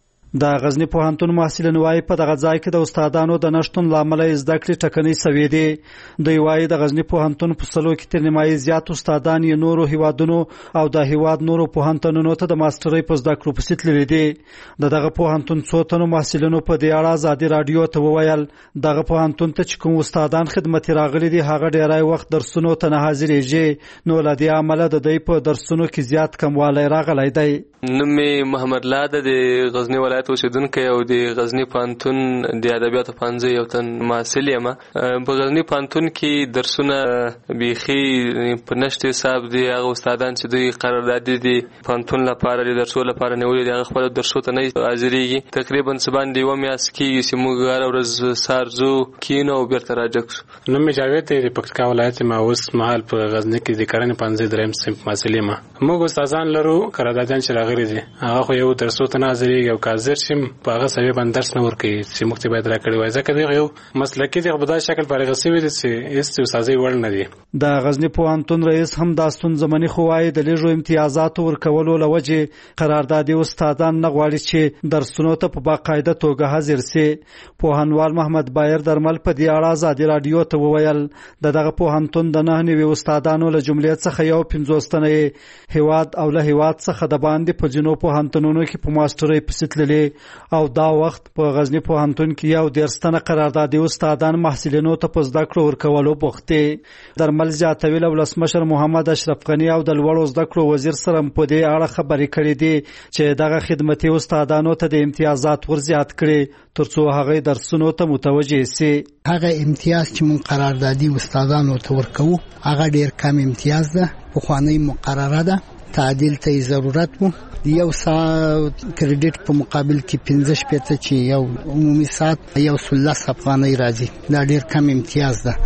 د غزنی پوهنتون محصلین وایي په دغه ځای کې د استادانو د نشټون لامل زده کړې ټکنۍ سوي دي. دوی وایي د غزنی پوهنتون په سلو کې تر نیمایي زیات استادان یې نورو هیوادونو او د هیواد نورو پوهنتونونو ته د ماسترۍ په زده کړو پسې تللي دي. د دغه پوهنتون څو تنو محصلینو په دې اړه ازادي رادیو ته وویل دغه پوهنتون ته چې کوم استادان خدمت راغلي دي هغه ډیری وخت درسونو ته نه حاضرېږي، نو له دې امله د دوی په درسونو کې زیات کموالی راغلی دی. نوم مې محمد لاده د غزنی ولایت اوسیدونکی او د غزنی پوهنتون د ادبیاتو پوهنځي یو تن محصل یم. په غزنی پوهنتون کې درسونه بیخي په نشت حساب دي. هغه استادان چې دوی قراردادي دي پوهنتون لپاره د درسو لپاره نیولي دي هغه خپل درسو ته نه حاضرېږي. تقریبا څه باندې یوه میاشت کېږي چې موږ هره ورځ سهار ځو کینو او بیرته راجګ شو. نوم مې جاوید دی د پکتیکا ولایت یم. اوس مهال په غزني کې د کرنې پوهنځي دریم صنف محصل یم. موږ استادان لرو قراردادیان چې راغلي دي هغه خو یو درسو ته نه حاضرېږي او که حاضر شم په هغه سبب باندې درس نه ورکوي چې موږ ته باید راکړی وای. ځکه دغه یو مسلکي دی په داسې شکل فارغ شوي دي چې هېڅ استادۍ وړ نه دي. د غزني پوهنتون رئیس هم دا ستونزه مني، خو وایي د لږو امتیازاتو ورکولو له وجې قراردادي استادان نه غواړي چې درسونو ته په باقاعده توګه حاضر سي. پوهنوال محمد بایر درمل په دې اړه ازادي رادیو ته وویل د دغه پوهنتون د نه نوي استادانو له جملې څخه یو پنځوس تنه هیواد او له هیواد څخه د باندې په جنو پوهنتونونو کې په ماسترۍ پسې تللي او دا وخت په غزنی پوهنتون کې یو دېرش تنه قراردادي استادان محصلینو ته په زده کړو ورکولو بوخت دي. درمل زیاتوي له ولسمشر محمد اشرف غني او د لوړو زده کړو وزیر سره په دې اړه خبرې کړې دي چې دغه خدمتي استادانو ته د امتیازات ورزیات کړي ترڅو هغه درسونو ته متوجه سي. هغه امتیاز چې مون قراردادي استادانو ته ورکوو هغه ډیر کم امتیاز ده. پخوانی مقرره ده تعدیل ته ضرورت وو. یو ساعت کریډټ په مقابل کې پنځه شپېته چې یو عمومي ساعت یو سلس افغانۍ راځي. دا ډیر کم امتیاز ده.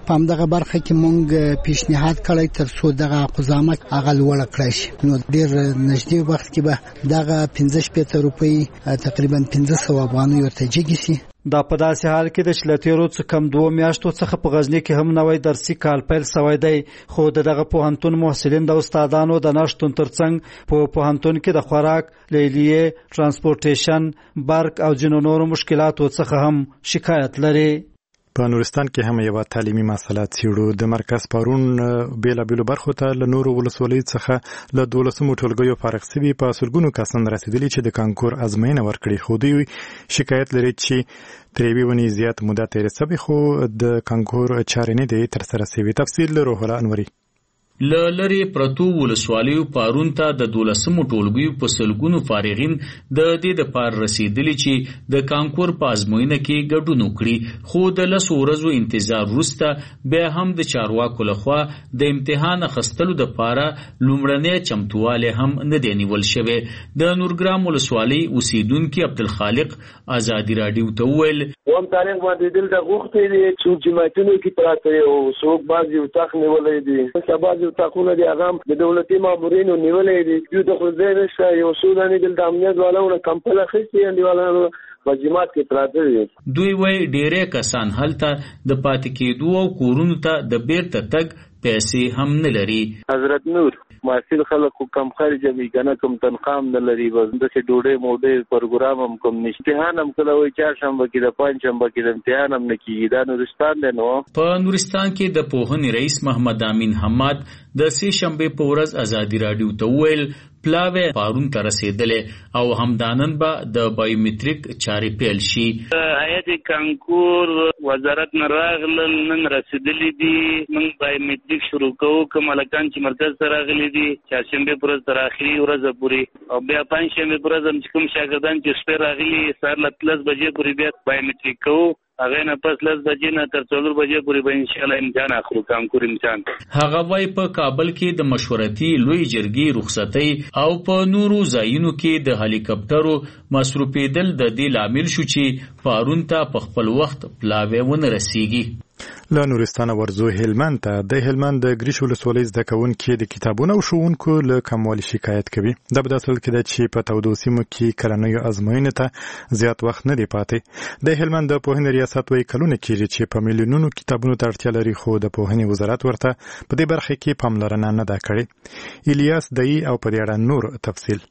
په همدغه برخه کې مونږ پیشنهاد کړی تر څو دغه قضاوت هغه لوړ کړی شي. نو ډېر نږدې وخت کې به دغه پنځه شپېته روپۍ تقریبا پنځه سوه افغانیو ته جګې شي. دا په داسې حال کې د چې له تېرو څه کم دوو میاشتو څخه په غزني کې هم نوی درسي کال پیل سوی دی، خو د دغه پوهنتون محصلین د استادانو د نشتون ترڅنګ په پوهنتون کې د خوراک، لیلیې، ترانسپورټیشن، برق او ځینو نورو مشکلاتو څخه هم شکایت لري. په نورستان کې هم یو تعلیمي مسله څیړو. د مرکز پرون بیلابیلو برخو ته له نورو ولسوالیو څخه له دولسمو ټولګیو فارغ سوي په سلګونو کسان رسیدلي چې د کانکور ازموینه ورکړي، خو دوی شکایت لري چې تر یوې ونې زیات موده تېره سوې خو د کانکور چارې نه دي ترسره سوي. تفصیل له روح الله انوري. له لرې پرتو ولسوالیو پارون ته د دولسمو ټولګیو په سلګونو فارغین د دې دپاره رسیدلي چې د کانکور په ازموینه کې ګډون وکړي، خو د لسو ورځو انتظار وروسته بیا هم د چارواکو لخوا د امتحان اخیستلو دپاره لومړنی چمتووالی هم نه دی نیول شوی. د نورګرام ولسوالۍ اوسیدونکي عبدالخالق ازادي راډیو ته وویل اووم تاریخ باندې دلته غوښتي دي څوک جماعتونو کې پراته او څوک بعضې اتاق نیولی دي، بعضې اتاقونه دي هغه د دولتي مامورینو نیولی دي. یو د خو ځای نشته، یو څو دانې دلته امنیت والاونه کمپل اخیستي انډیوالانو په جماعت کې پراته دي. دوی وایي ډېری کسان هلته د پاتې کېدو او کورونو ته د بیرته تګ پیسې هم نه لري. حضرت نور محصل خلکو کم خرج وي کنه، کوم تنخواه نه لري، بس داسې ډوډۍ موډۍ پروګرام هم کوم نشته. امتحان هم کله وایي چهارشنبه کې د پنجشنبه کې د امتحان هم نه کېږي. دا نورستان دی. نو په نورستان کې د پوهنې رئیس محمد امین حماد د سې شنبې په ورځ ازادي راډیو ته وویل پلاوی پارون ته رسېدلې او همدانن به د بایومټریک چارې پیل شي. هیئت کانکور وزارت نه راغلل، نن رسېدلي دي. موږ بایومټریک شروع کوو. کوم هلکان چې مرکز ته راغلي دي چهارشنبې په ورځ تر اخري ورځه پورې، او بیا پنجشنبې په ورځ هم چې کوم شاګردان چې شپې راغلي سهار له لس بجې پورې بیا بایومټریک کوو. هغه نه پس لس بجې نه تر څلور بجې پورې به انشاءالله امتحان اخلو، کانکور امتحان. هغه وایي په کابل کې د مشورتي لوی جرګې رخصتۍ او په نورو ځایونو کې د هلیکاپټرو مصروفېدل د دې لامل شو چې پارون ته په خپل وخت پلاوی ونه رسیږي. له نورستانه ورځو هلمند ته. د هلمند د ګریش ولسوالۍ زده کوونکي د کتابونو او ښوونکو له کموالي شکایت کوي. دا په داسې حال کې ده چې په تودو سیمو کې کلنیو ازموینې ته زیات وخت نه دی پاتې. د هلمند د پوهنې ریاست وایي کلونه کېږي چې په میلیونونو کتابونو ته اړتیا لري، خو د پوهنې وزارت ورته په دې برخه کې پاملرنه نه ده کړې. الیاس دایی او په دې اړه نور تفصیل.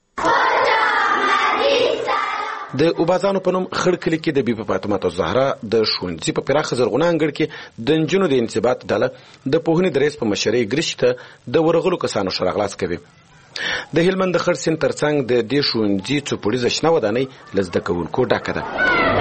د اوبازانو په نوم خړ کلي کې د بیبي فاطمه الزهرا د ښوونځي په پراخه زرغونه انګړ کې د نجونو د انضباط ډله د پوهنې د رئیس په مشرۍ ګریش ته د ورغلو کسانو ښه راغلاست کوي. د هلمند د خړ سیند ترڅنګ د دې ښوونځي څوپړیزه شنه ودانۍ له زده کوونکو ډکه ده.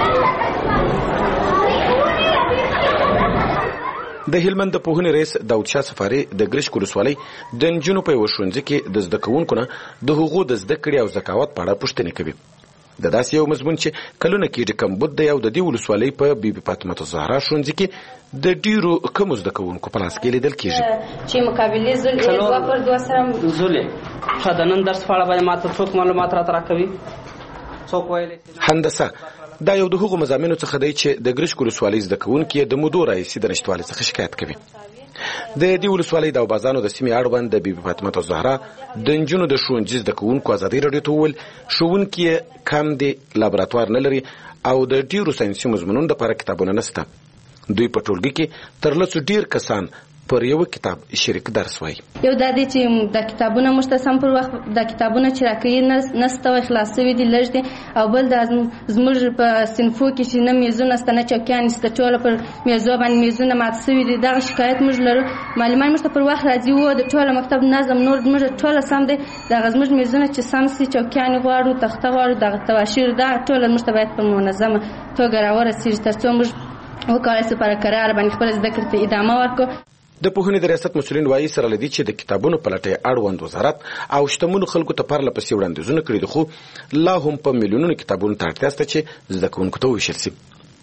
د هلمند د پوهنې رئیس داود شاه سفاري د ګریش ولسوالۍ د نجونو په یوه ښوونځي کې د زده کوونکو نه د هغو د زده کړې او ذکاوت په اړه پوښتنې کوي. د داسې یو مضمون چې کلونه کېږي کمبود دی او د دې ولسوالۍ په بیبي فاطمه الزهرا ښوونځي کې د ډیرو کمو زده کوونکو په لاس کې لیدل کېږي چې مقابلې زل دوه پر دوه سره زولې ښه د نن درس په اړه باندې ماته څوک معلومات راته راکوي. څوک ویلی هندسه دا یو د هغو مضامینو څخه دی چې د ګریش ولسوالۍ زده کوونکي د مودو راهیسې د نشتوالي څخه شکایت کوي. د دې ولسوالۍ د اوبازانو د سیمې اړوند د بیبي فاطمه الزهرا د نجونو د ښوونځي زده کوونکو ازادي راډیو ته وویل ښوونکي کم دي، لابراتوار نه لري او د ډیرو ساینسي مضمونونو دپاره کتابونه نشته. دوی په ټولګي کې تر لسو ډیر کسان پر یو کتاب شریک درس وایي. یو دا دی چې د کتابونه موږ ته سم پر وخت د کتابونه چې راکوي نسته وای خلاص شوي دي لږ دي، او بل دا زموږ په صنفو کې چې نه میزونه شته نه چوکیان شته، ټوله پر میزو باندې میزونه مات شوي دي. دغه شکایت موږ لرو. معلمان موږ ته پر وخت راځي و د ټوله مکتب نظم نور موږ ټوله سم دی. دغه زموږ میزونه چې سم سي، چوکیان غواړو، تخته غواړو، دغه تواشیر دا ټوله موږ ته باید په منظمه توګه راورسېږي تر څو موږ وکولی سو پر کرار باندې خپله زده کړې ته ادامه ورکړو. د پوهنې د ریاست مسؤلین وایي سره له دې چې د کتابونو په لټه اړوند وزارت او شتمنو خلکو ته پرله پسې وړاندیزونه کړي دي، خو لا هم په میلیونونو کتابونو ته اړتیا شته چې زده کوونکو ته وویشل شي.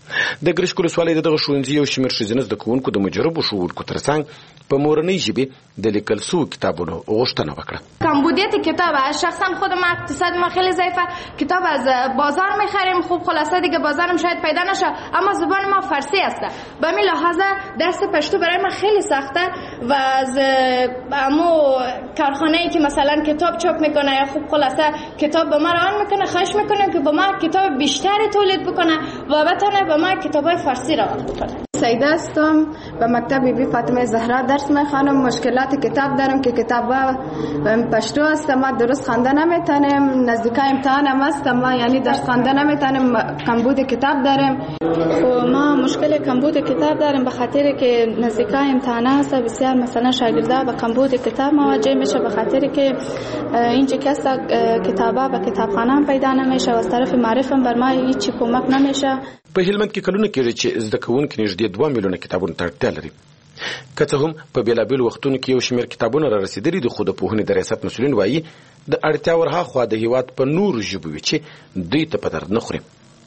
د ګرشک ولسوالۍ د دغه ښوونځي یو شمېر ښځینه زده کوونکو د مجربو ښوونکو ترڅنګ په مورنۍ ژبې د لیکل سوو کتابونو غوښتنه وکړه. کمبودیت کتاب شخصا خودم اقتصاد ما خیلی ضعیفه، کتاب از بازار میخریم، خوب خلاصه دیگه بازارم شاید پیدا نشه، اما زبان ما فارسی است. به همین لحاظ درس پشتو برای ما خیلی سخته و از امو کارخانه‌ای که مثلا کتاب چاپ میکنه یا خوب خلاصه کتاب به ما ران میکنه، خواهش میکنه که به ما کتاب بیشتری تولید بکنه و بتونه به ما کتابای فارسی ران بکنه. سیده هستم، به مکتب بی بی فاطمه زهرا درس میخوانم. مشکلات کتاب دارم که کتاب پشتو است، ما درست خوانده نمیتونیم، نزدیک امتحان هم است ما یعنی درس خوانده نمیتونیم، کمبود کتاب داریم. و ما مشکل کمبود کتاب داریم به خاطر که نزدیک امتحان است، بسیار مثلا شاگردا با کمبود کتاب مواجه میشه به خاطر که اینجا که است کتابا به کتابخانه هم پیدا نمیشه و از طرف معرف هم بر ما هیچ کمک نمیشه. په هلمند کې کلونه کېږي چې زده کوونکي نږدې دوه میلیونه کتابونو ته اړتیا لري. که څه هم په بېلابېلو وختونو کې یو شمېر کتابونه را رسېدلي دي، خو د پوهنې د ریاست مسؤلین وایي د اړتیا ورهاخوا د هېواد په نورو ژبو وي چې دوی ته په درد نه خوري.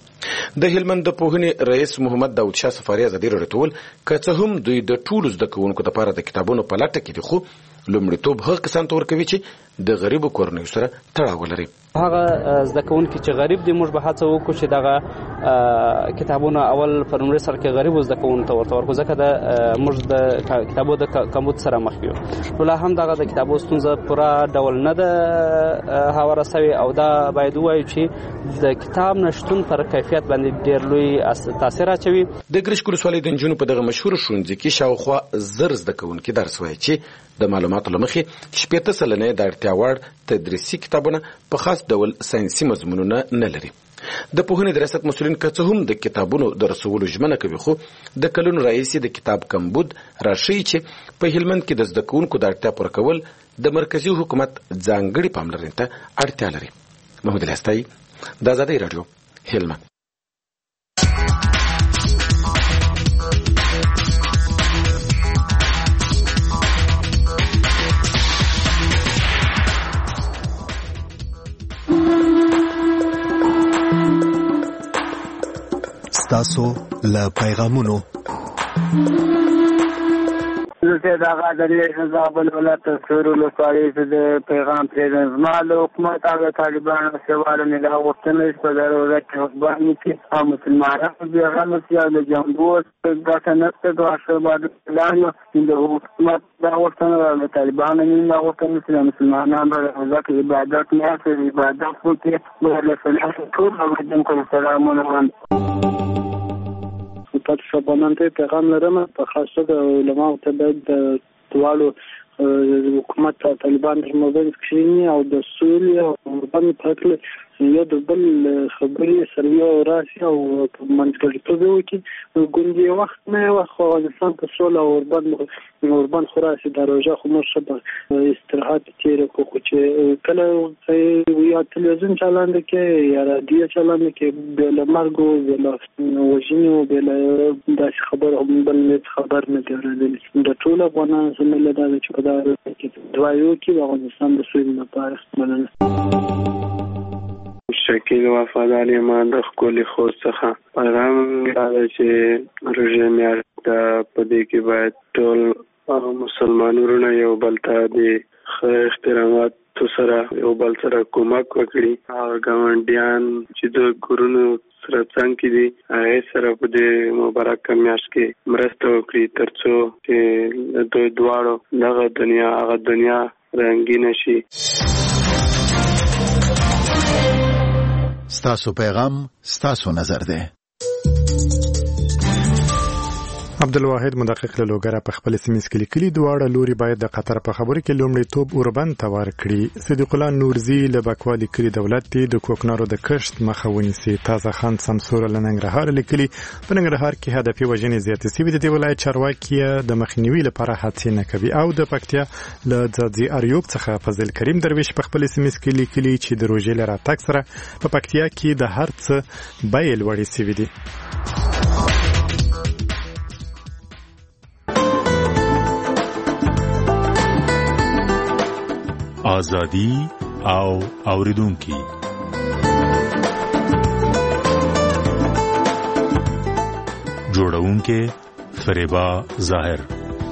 د هلمند د پوهنې رئیس محمد داود شاه سفاري ازادي راډیو ته وویل که څه هم دوی د ټولو زده کوونکو دپاره د کتابونو په لټه کې دي، خو لومړیتوب هغه کسانو ته ورکوي چې د غریبو کورنیو سره تړاو ولري. هغه زده کوونکي چې غریب دي موږ به هڅه وکړو چې دغه کتابونه اول په لومړي سر کې غریبو زده کوونکو ته ورته ورکړو، ځکه د موږ د کتابو د کمبود سره مخ یو. نو لا هم دغه د کتابو ستونزه پوره ډول نه ده هواره سوې او دا باید ووایو چې د کتاب نشتون پر کیفیت باندې ډېر لوی تاثیر اچوي. د ګرشک ولسوالۍ د نجونو په دغه مشهور ښوونځي کې شاوخوا زر زده کوونکي درس وایي چې د معلوماتو له مخې شپېته سلنه د اړتیا وړ تدریسي کتابونه په خاص ډول ساینسي مضمونونه نه لري. د پوهنې د ریاست مسؤلین که څه هم د کتابونو د رسولو ژمنه کوي، خو د کلونو راهیسې د کتاب کمبود راښیي چې په هلمند کې د زده کوونکو د اړتیا پوره کول د مرکزي حکومت ځانګړې پاملرنې ته اړتیا لري. محمود الهستایي، د ازادۍ راډیو، هلمند. تاسو له پیغامونو زه دا غاډلې زابل ولایت سورو لوکالي د پیغام پریزنس مال حکومت هغه طالبانو سوال نه لا وختنه په ضرورت کې باندې چې هم مسلمانانو به هغه مسیحا د جنبو د کنت د عاشر بعد اعلان د حکومت دا وختنه د طالبانو نه وختنه چې مسلمانانو د ذکر عبادت نه کوي، عبادت کوي له فلسفه ټول او د سلامونه پاتې شوبانان ته پیغام لرم، په خاصه د علماو ته باید د دواړو حکومت طالبان په مابین کې او د سولې او باندې پاتې یو د بل خبرې سره یو راسي او منځګړیتوب وکړي. ګوندې وخت نه وخت افغانستان ته سوله او اوربان اوربان خراسي د روژه خو موږ ښه استراحت تېر کړو چې کله یا تلویزیون چالان کې یا رادیو چالان کې بې له مرګ او بې له وژنې او بې له داسې خبر هم بل خبر نه دی اورېدلی. د ټولو افغانانو زموږ دا چې په دا کې دعایو کې د افغانستان د سولې لپاره مننه. شکیل وفادار یم د ښکلي خوست څخه. پیغام دا دی چې روژې میاشت ده، په دې کې باید ټول مسلمان وروڼه یو بل ته د ښه احتراماتو سره یو بل سره کومک وکړي او ګاونډیان چې د کورونو سره څنګ کې دي هغې سره په دې مبارکه میاشت کې مرسته وکړي تر څو چې دوی دواړو دغه دنیا هغه دنیا رنګینه شي. ستاسو پیغام ستاسو نظر ده. عبدالواحد مدقق له لوګره په خپل سیمه کې لیکلي دواړه لوري باید د قطر په خبرو کې لومړیتوب اوربند ته ورکړي. صدیق الله نورزي له بکوالي کلی دولت دی د کوکنارو د کښت مخه ونیسي. تازه خان سمسور له ننګرهار لیکلي په ننګرهار کې هدفي وژنې زیاتې سوي دي. د ولایت چارواکي د مخنیوي لپاره هڅې نه کوي. او د پکتیا له ځاځي اریوب څخه فضل کریم درویش په خپل سیمه کې لیکلي چې د روژې له راتګ سره په پکتیا کې د هر څه بیې لوړې سوي دي. آزادی او اوریدونکي جوړونکې فریبا ظاهر.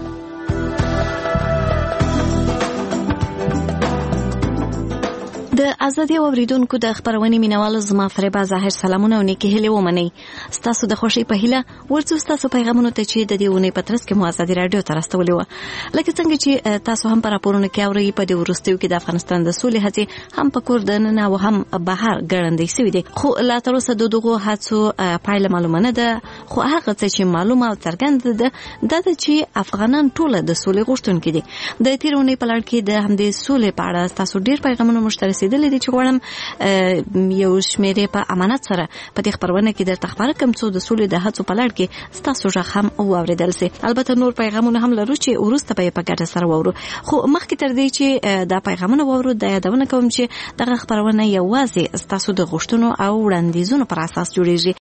د ازادي اوریدونکو د خبرونې مینوالو زما فریبا ظاهر سلامونه او نیکی هیله ومني. ستاسو د خوشي په هیله ورته تاسو پیغامونه ته چې د دې ونې پترس کې مو ازادي رادیو ته راستولې و. لکه څنګه چې تاسو هم پر راپورونه کې اوري په دې ورستیو کې د افغانستان د سولې هڅې هم په کور د نن او هم بهر ګړندې شوې دي، خو لا تر اوسه د دغو هڅو پایله معلومه نه ده. خو هغه څه چې معلومه او څرګنده ده دا د چې افغانان ټول د سولې غوښتونکي دي. د تیرونې په لړ کې د همدې سولې په اړه تاسو ډیر پیغامونه مشترک دي چې غواړم یو شمیرې په امانت سره په دې خبرونه کې درته خبره کوم څو د سولې د هڅو په لړ کې ستاسو ژغ هم واوریدل سي. البته نور پیغامونه هم لرو چې وروسته به په ګډه سره وورو، خو مخکې تر دې چې دا پیغامونه وورو د یادونه کوم چې دغه خبرونه یوازې ستاسو د غوښتنو او وړاندیزونو پر اساس جوړیږي.